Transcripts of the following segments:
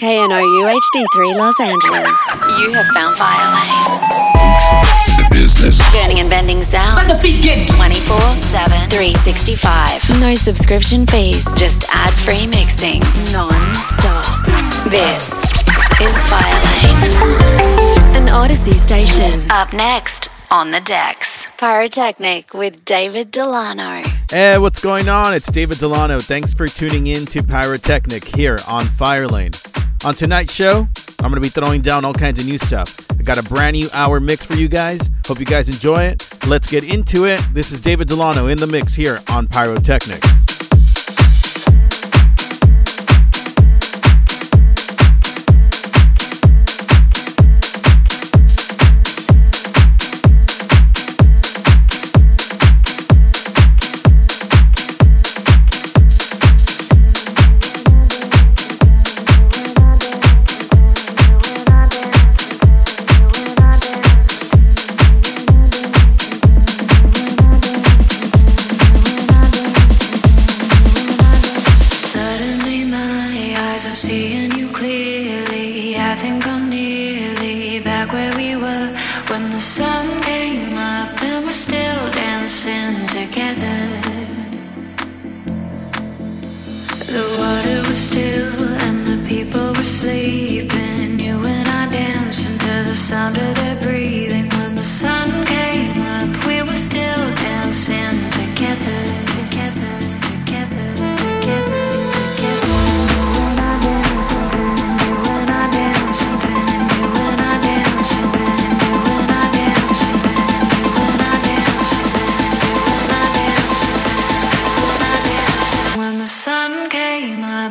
KNOU HD3 Los Angeles. You have found Firelane. Business. Burning and bending sounds. Let the beat get 24/7, 365. No subscription fees. Just ad-free mixing. Non-stop. This is Firelane. An Odyssey station. Up next on the decks. Pyrotechnic with David Delano. Hey, what's going on? It's David Delano. Thanks for tuning in to Pyrotechnic here on Firelane. On tonight's show, I'm going to be throwing down all kinds of new stuff. I got a brand new hour mix for you guys. Hope you guys enjoy it. Let's get into it. This is David Delano in the mix here on Pyrotechnic. When the sun came up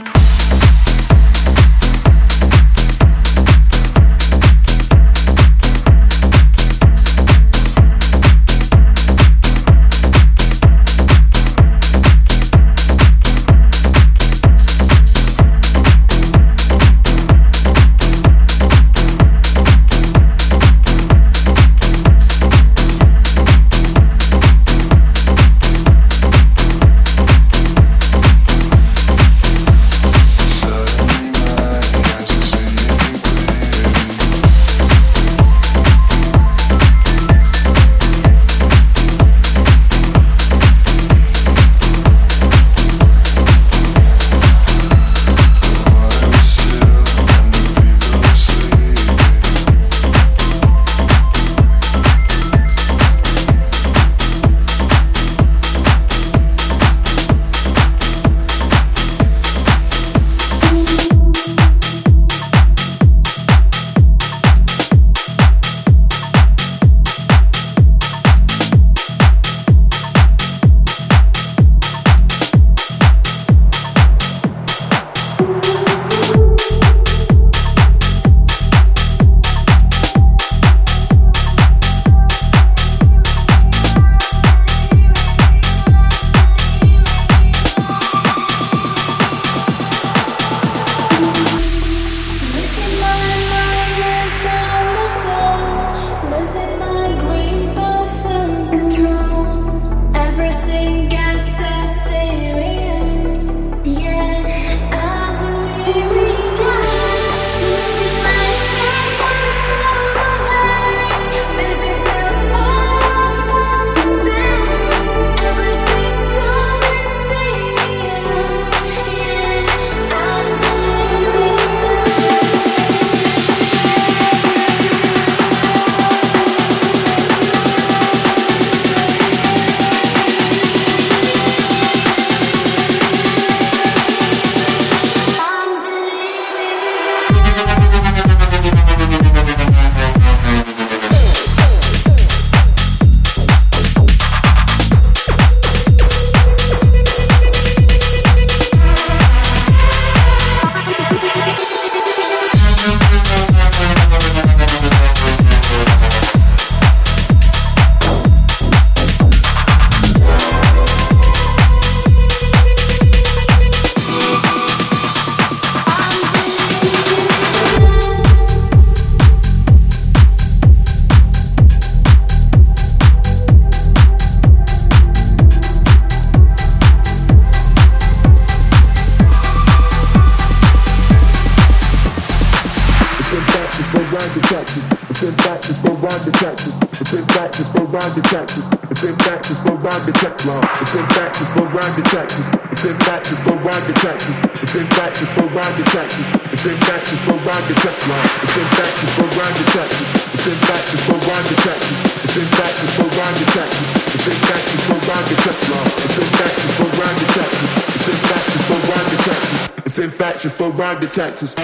rhyme detectors. It's in practice for rhyme detectors. It's in practice for rhyme detectors. It's in practice for rhyme detectors. It's in practice for rhyme detectors. It's in practice for rhyme detectors. It's in practice for rhyme detectors. It's in practice for rhyme detectors. It's in practice for rhyme detectors. It's in practice for rhyme detectors. It's in practice for rhyme detectors. It's in practice for rhyme detectors. It's in practice for rhyme detectors. It's in practice for rhyme detectors. It's in practice for rhyme detectors.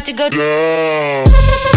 about to go down.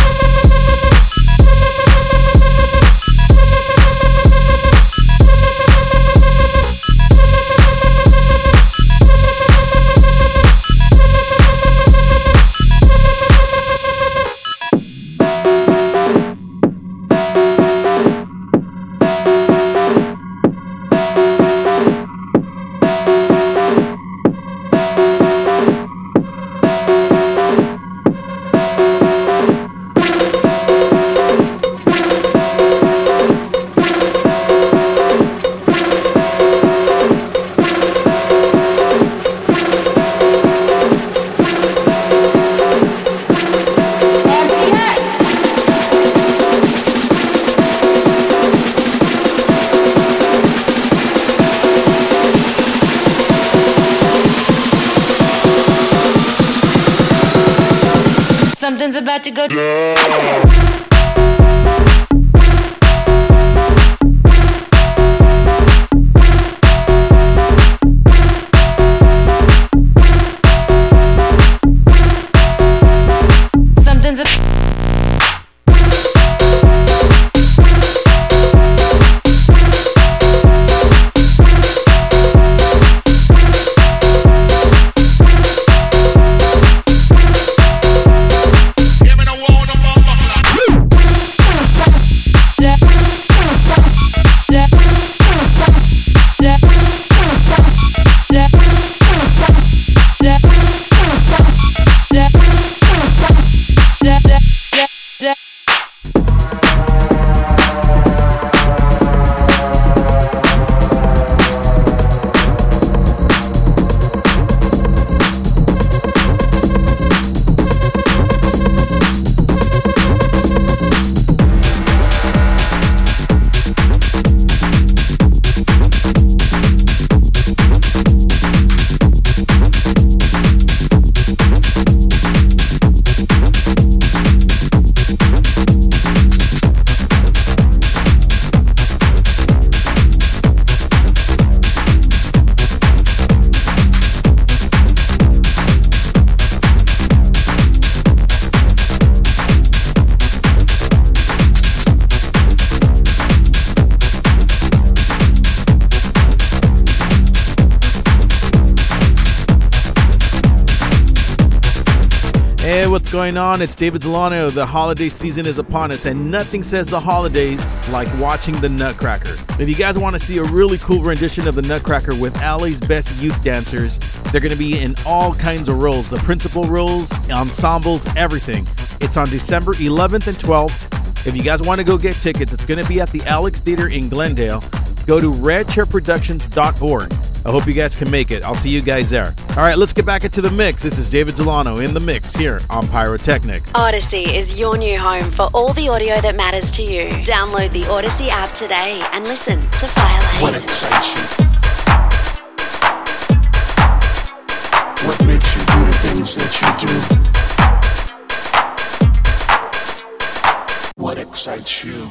Something's about to go down. What's going on? It's David Delano. The holiday season is upon us, and nothing says the holidays like watching the Nutcracker. If you guys want to see a really cool rendition of the Nutcracker with LA's best youth dancers, they're going to be in all kinds of roles, the principal roles, ensembles, everything. It's on December 11th and 12th. If you guys want to go get tickets, it's going to be at the Alex Theater in Glendale. Go to redchairproductions.org. I hope you guys can make it. I'll see you guys there. All right, let's get back into the mix. This is David Delano in the mix here on Pyrotechnic. Odyssey is your new home for all the audio that matters to you. Download the Odyssey app today and listen to Firelane. What excites you? What makes you do the things that you do? What excites you?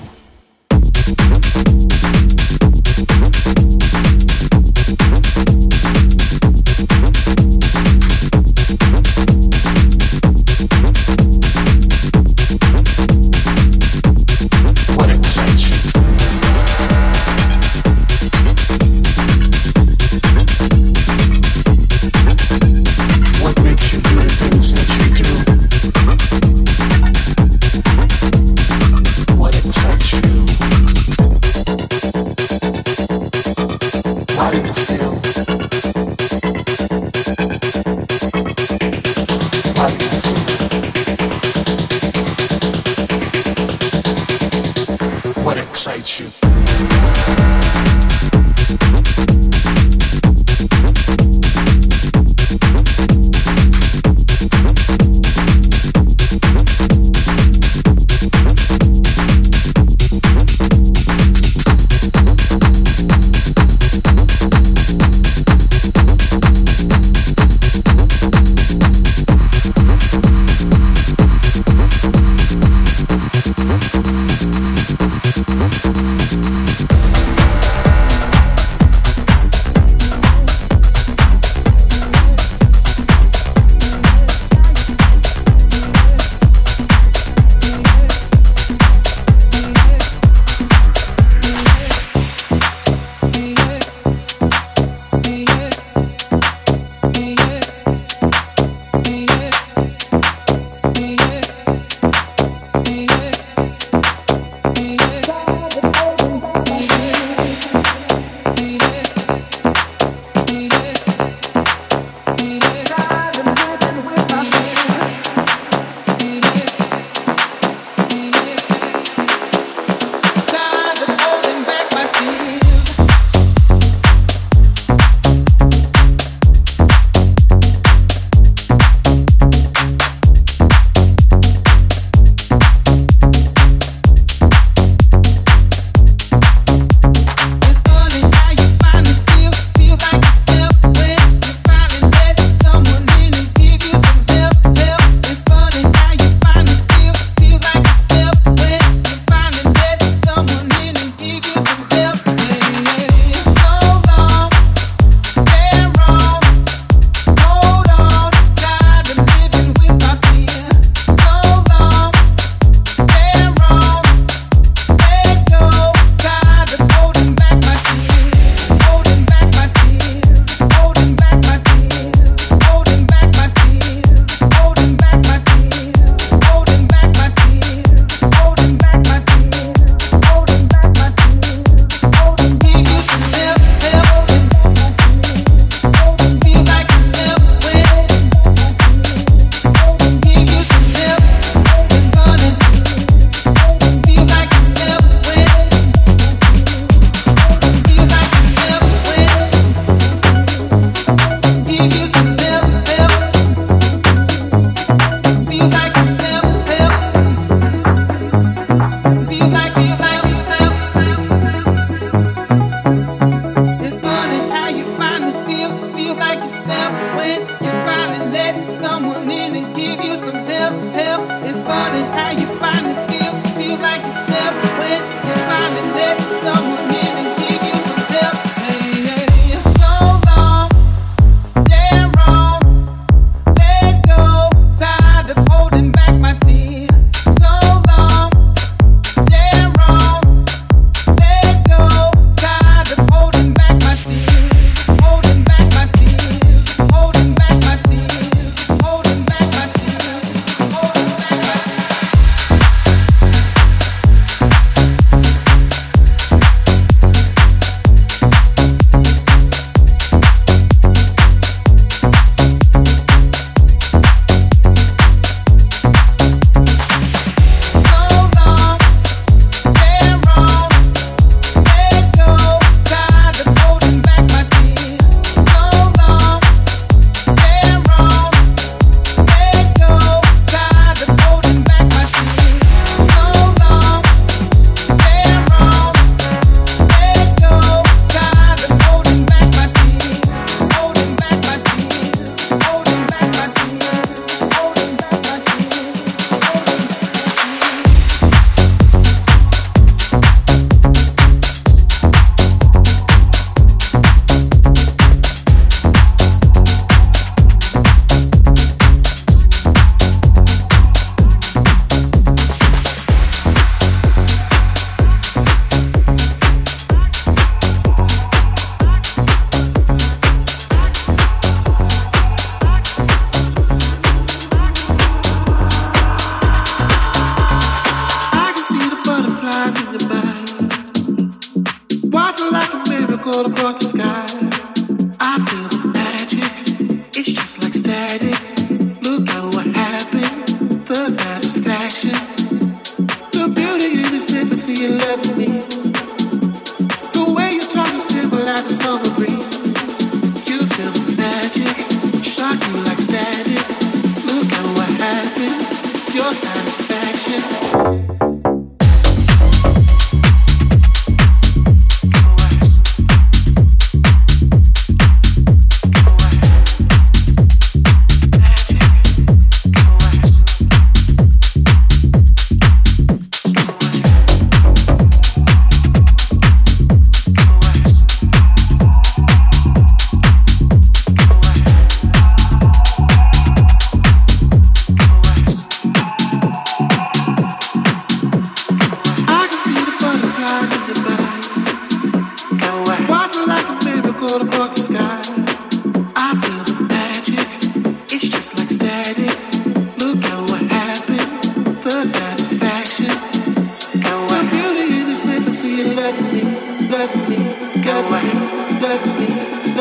What excites you?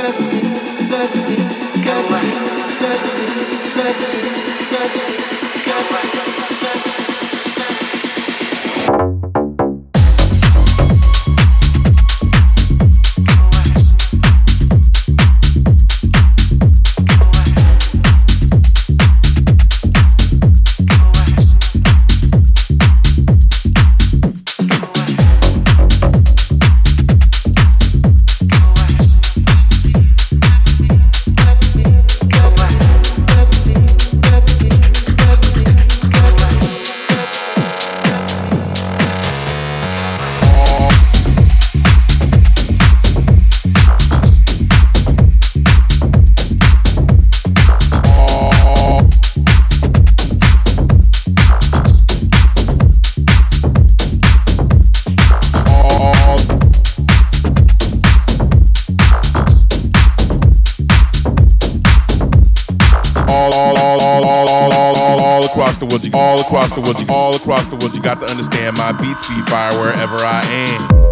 All across the world, you got to understand my beats be fire wherever I am.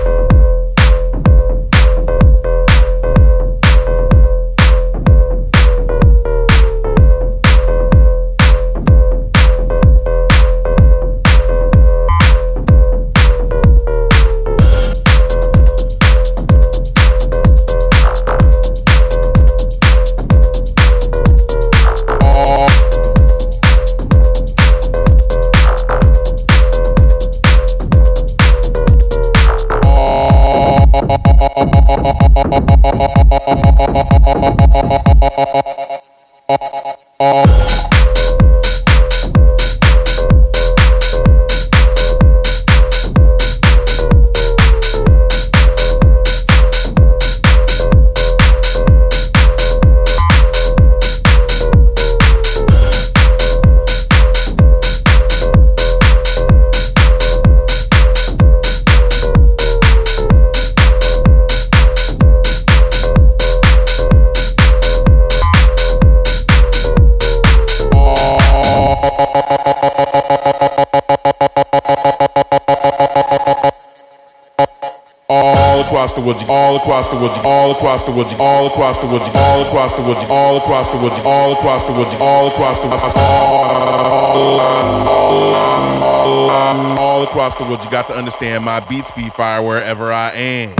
All across the world, all across the world, all across the world, all across the world, all across the world, all across the world, all across the world, all across the world, you got to understand my beats be fire wherever I am.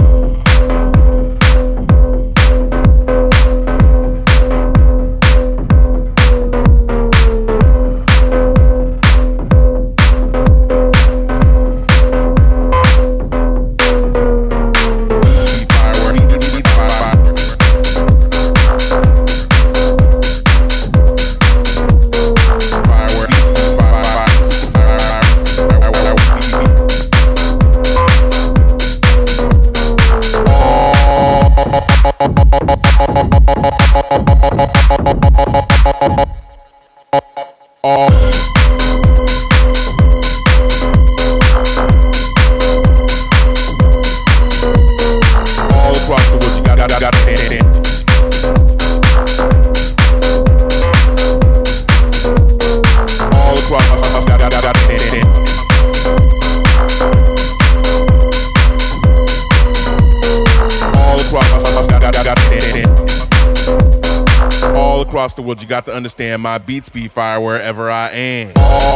Across the world, you got to understand my beats be fire wherever I am.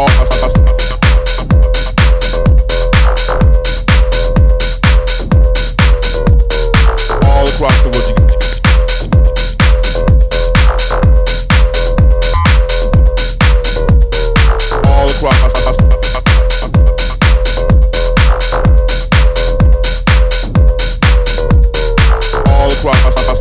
All across the world, all across. All across.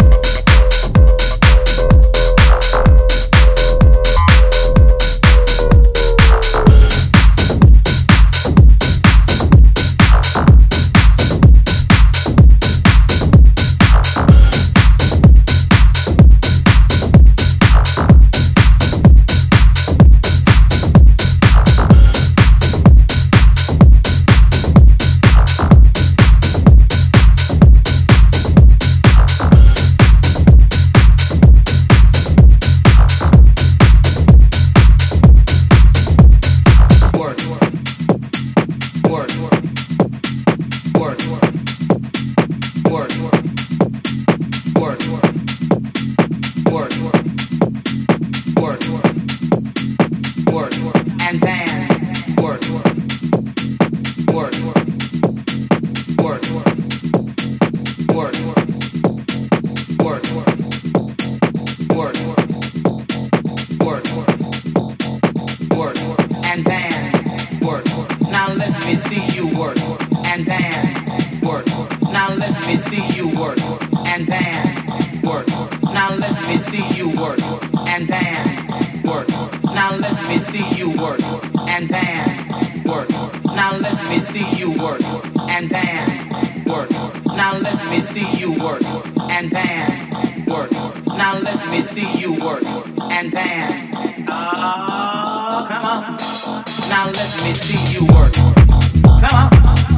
me see you work and dance, work. Now let me see you work and dance, work. Now let me see you work and dance, work. Now let me see you work and dance, work. Now let me see you work and dance. Oh, come on. Now let me see you work. Come on.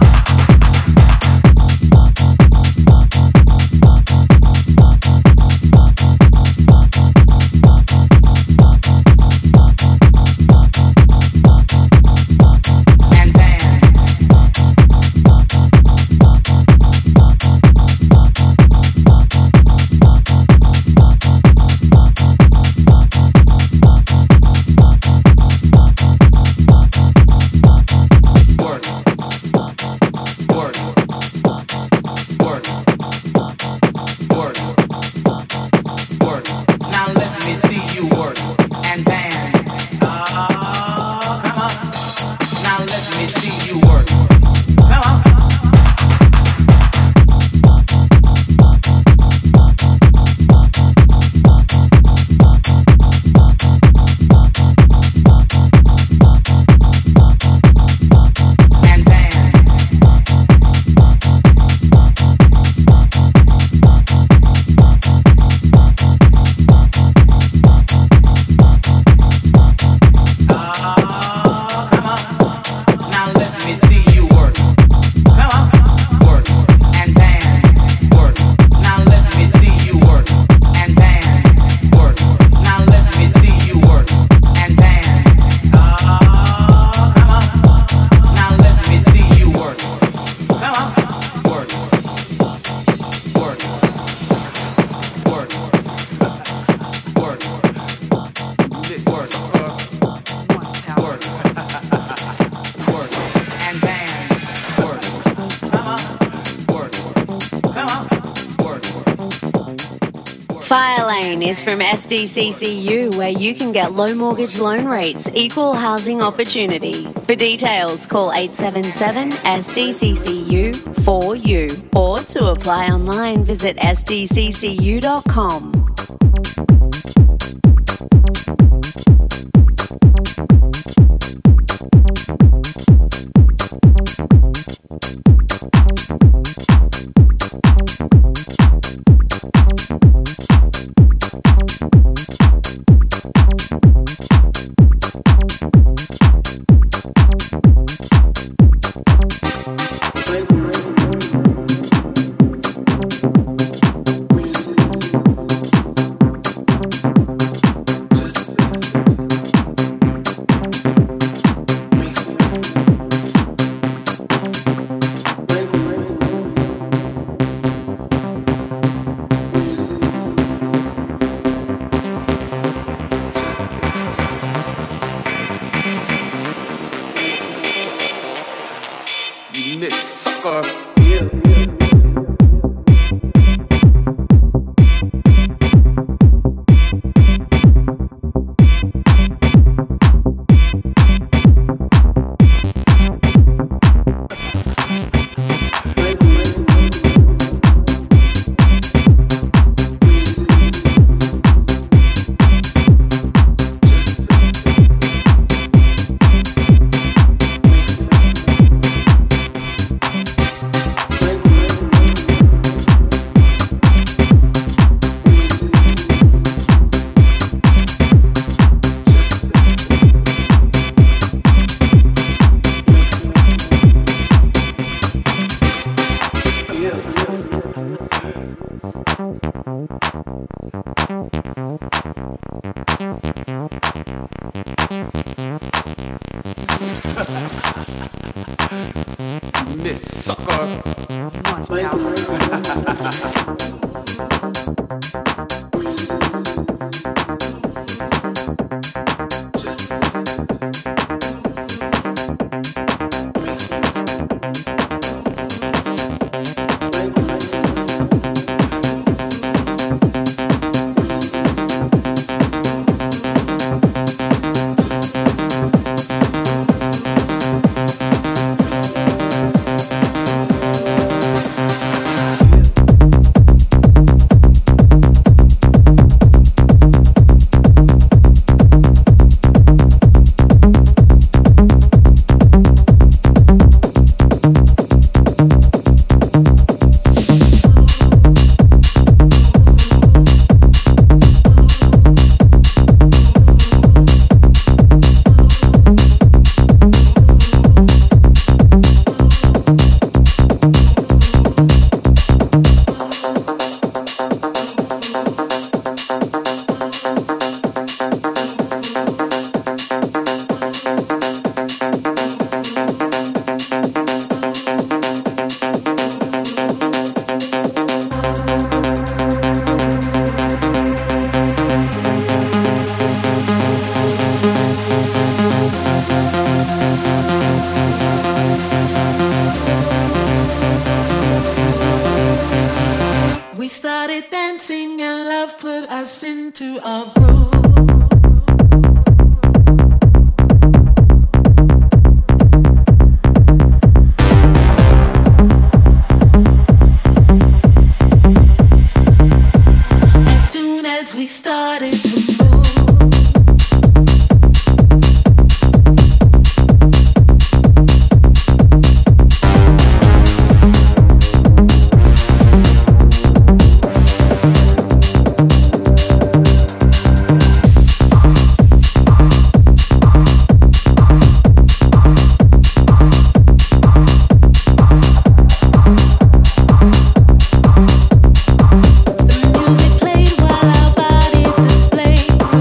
Firelane is from SDCCU, where you can get low mortgage loan rates, equal housing opportunity. For details, call 877-SDCCU-4U or to apply online, visit sdccu.com. Miss Sucker. Once love put us into a groove. As soon as we started to move. The music played while our bodies displayed.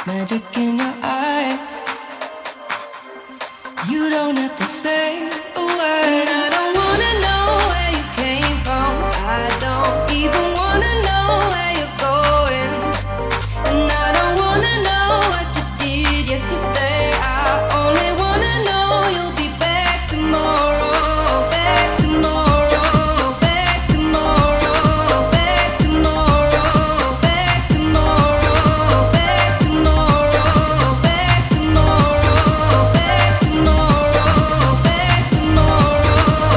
magic in your eyes. You don't have to say a word. And I don't wanna know where you came from. I don't even wanna know where you're going. And I don't wanna know what you did yesterday. I only wanna know you'll be back tomorrow. Back tomorrow. Back tomorrow. Back tomorrow. Back tomorrow. Back tomorrow. Back tomorrow. Back tomorrow. Back tomorrow.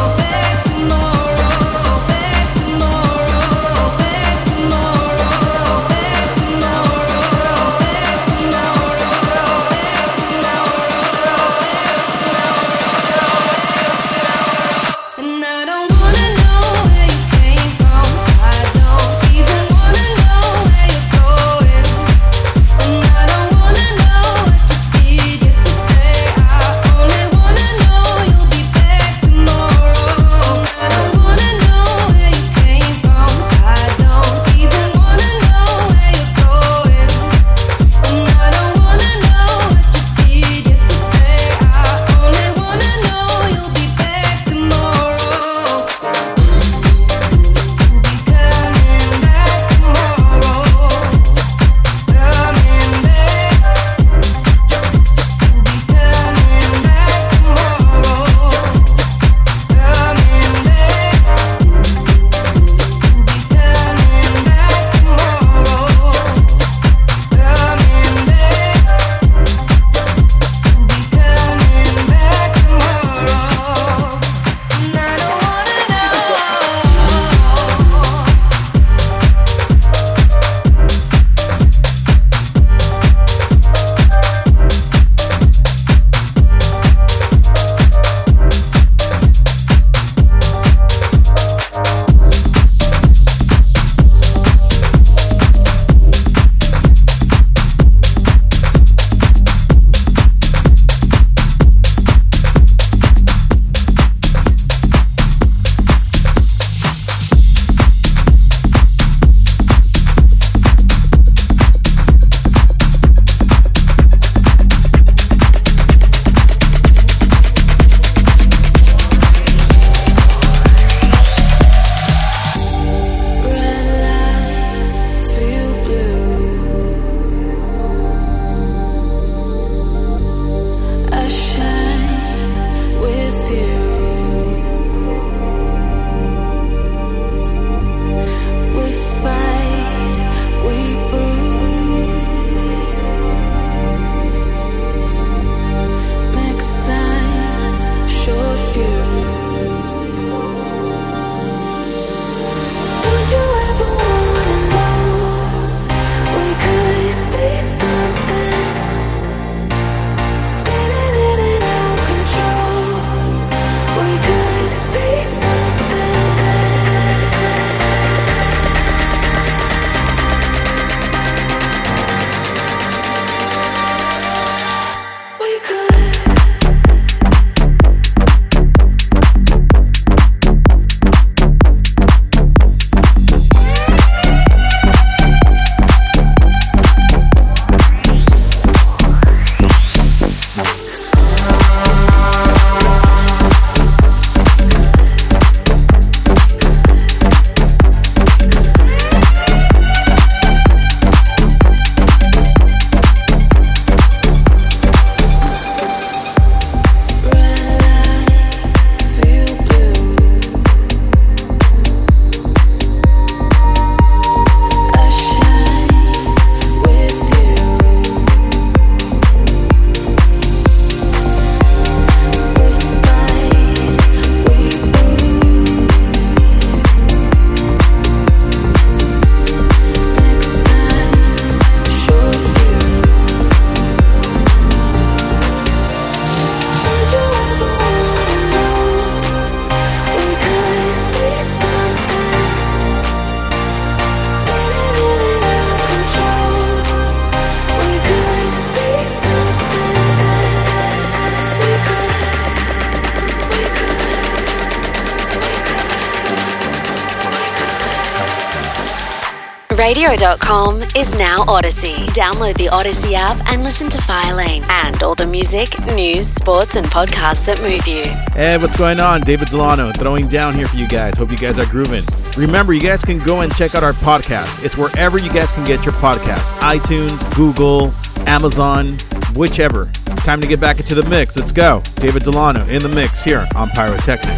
SoulFreeRadio.com is now Odyssey. Download the Odyssey app and listen to Firelane and all the music, news, sports, and podcasts that move you. Hey, what's going on? David Delano throwing down here for you guys. Hope you guys are grooving. Remember, you guys can go and check out our podcast. It's wherever you guys can get your podcast. iTunes, Google, Amazon, whichever. Time to get back into the mix. Let's go. David Delano in the mix here on Pyrotechnic.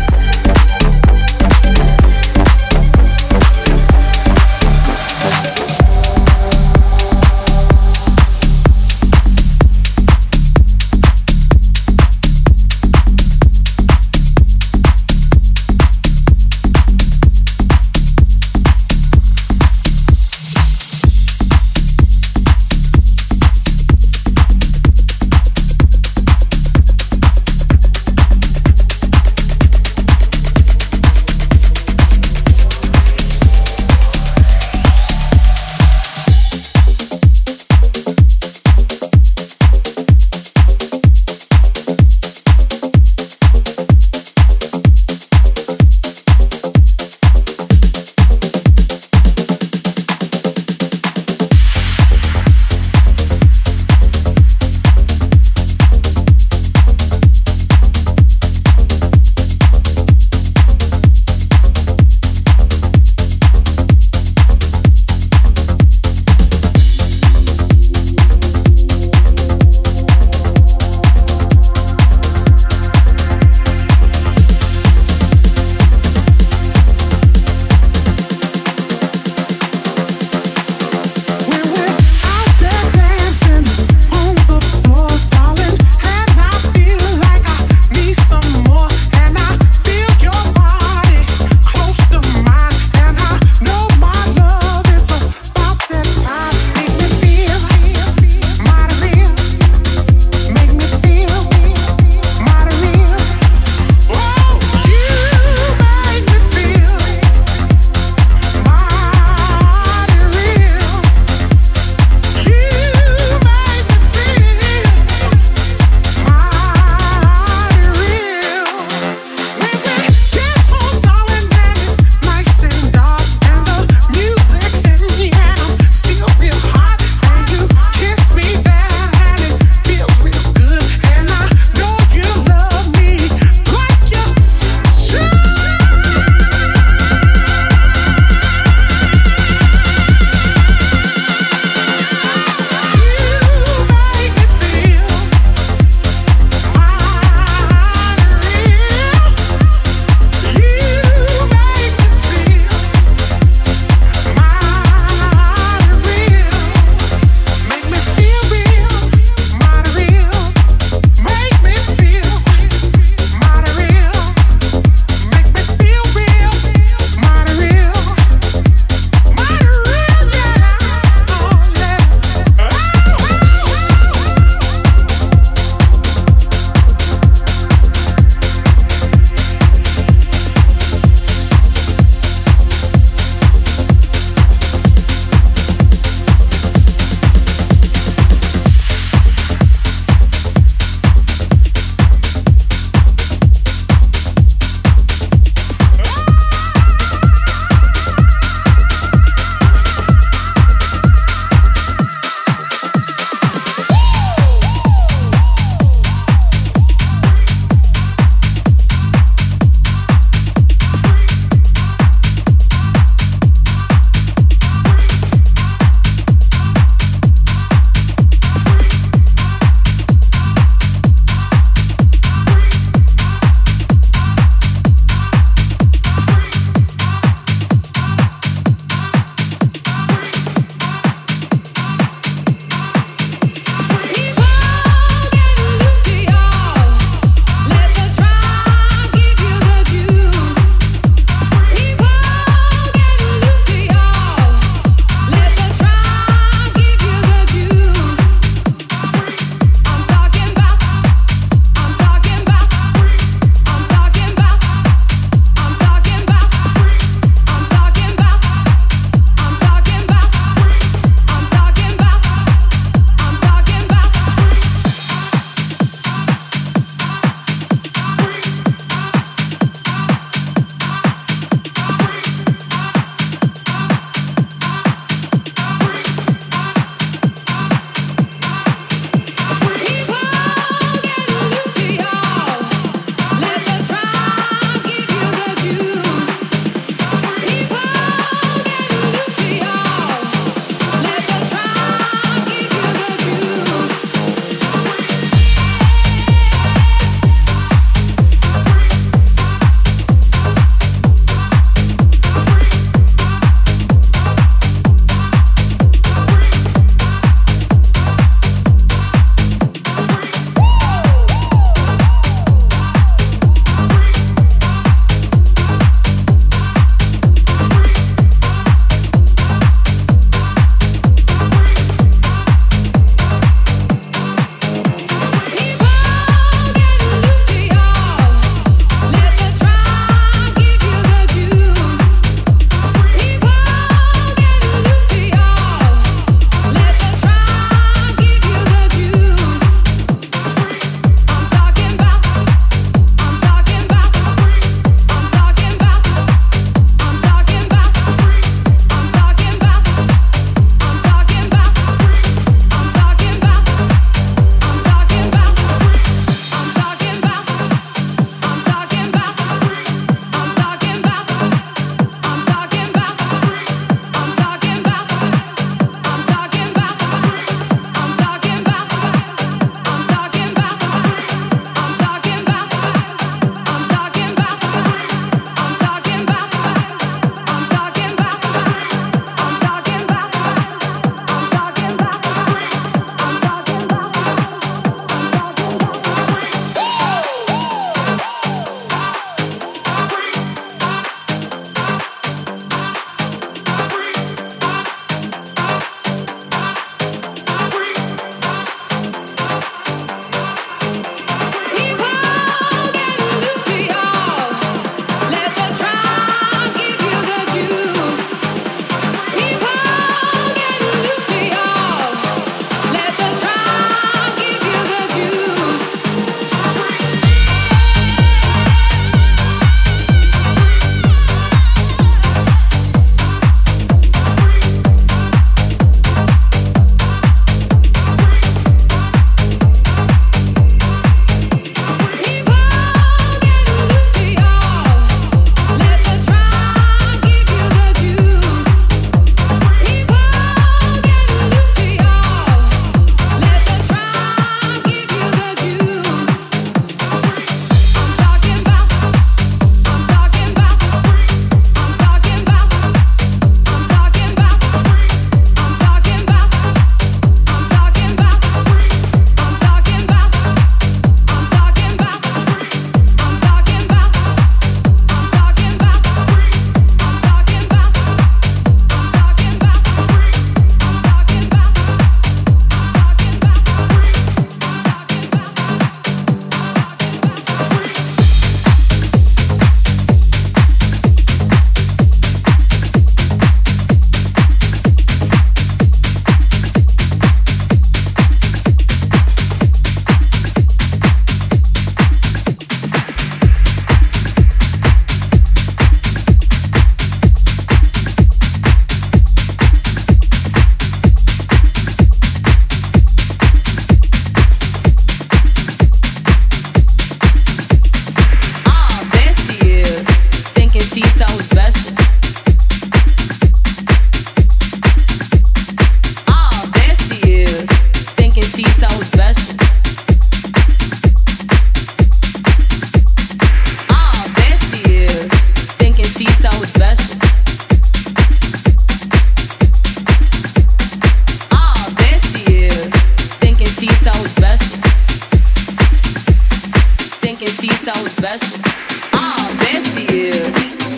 special. Oh, there she is.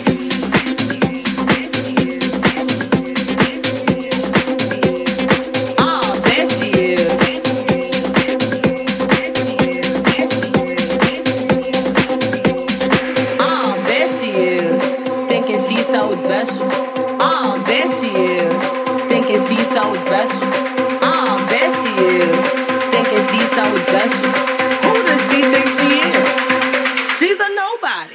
Oh, there she is. Oh, there she is. Thinking she's so special. Oh, there she is. Thinking she's so special. Oh, there she is. Thinking she's so special. Who does she think she is? She's a nobody.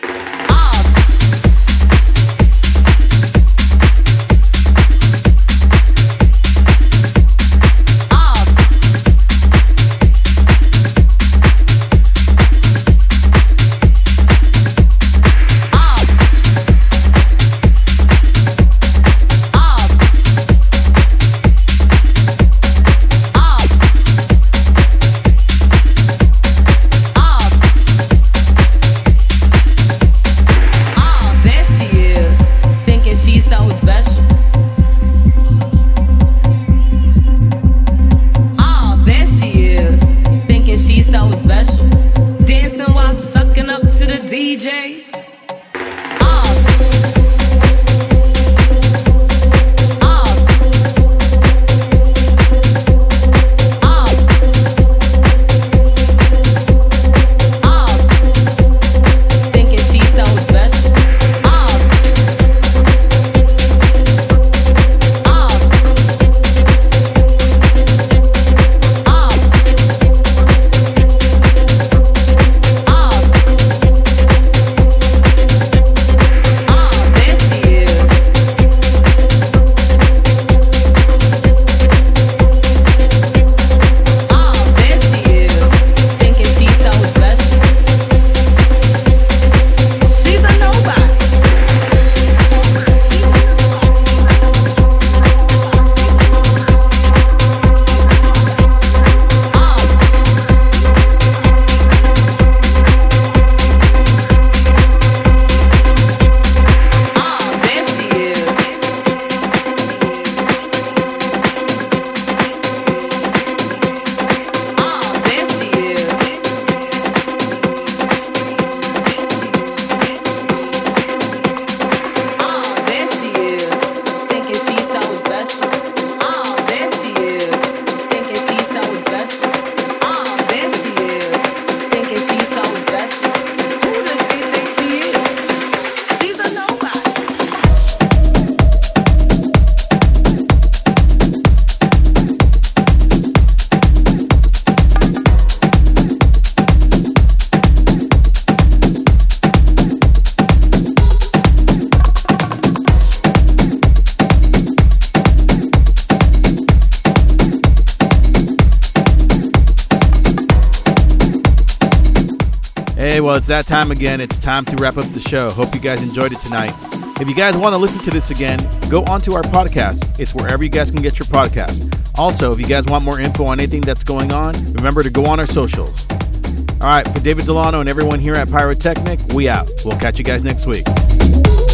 Hey, well, it's that time again. It's time to wrap up the show. Hope you guys enjoyed it tonight. If you guys want to listen to this again, go onto our podcast. It's wherever you guys can get your podcast. Also, if you guys want more info on anything that's going on, remember to go on our socials. All right, for David Delano and everyone here at Pyrotechnic, we out. We'll catch you guys next week.